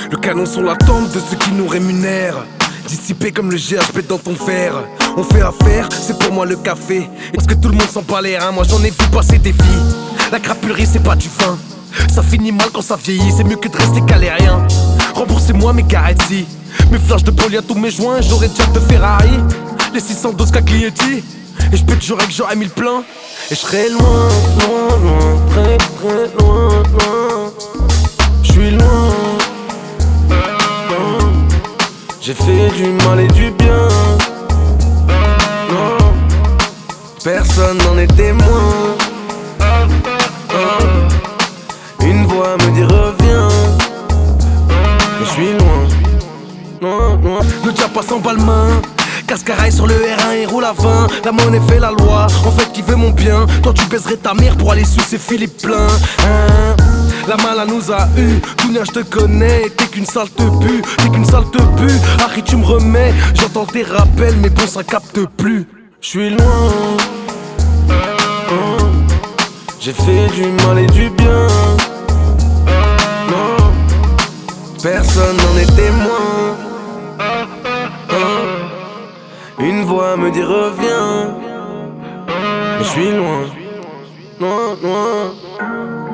Le canon sur la tombe de ceux qui nous rémunèrent. Dissipé comme le GHB dans ton verre. On fait affaire, c'est pour moi le café. Parce que tout le monde s'en bat les reins, moi j'en ai vu passer des filles. La crapulerie c'est pas du vin. Ça finit mal quand ça vieillit, c'est mieux que de rester calé rien. Remboursez-moi mes caretti, mes flashs de poli à tous mes joints. J'aurais déjà de Ferrari, les 612 Caglietti. Et je peux te jurer que j'aurais mis le plein. Et je serais loin, loin, loin, très très loin, loin. Je suis loin. J'ai fait du mal et du bien. Non, personne n'en est témoin. Une voix me dit reviens. Mais je suis loin, loin, loin. Ne tiens pas 100 balles main. Cascaraille sur le R1 et roule à 20. La monnaie fait la loi, en fait qui veut mon bien. Toi tu baiserais ta mère pour aller sous ces Philippe plein hein. La mala nous a eu, Dounia je te connais. T'es qu'une sale te pue, t'es qu'une sale te pue. Harry tu me remets, j'entends tes rappels. Mais bon ça capte plus. J'suis loin J'ai fait du mal et du bien. Non, personne n'en est témoin. Une voix me dit reviens. Mais je suis loin, loin, loin.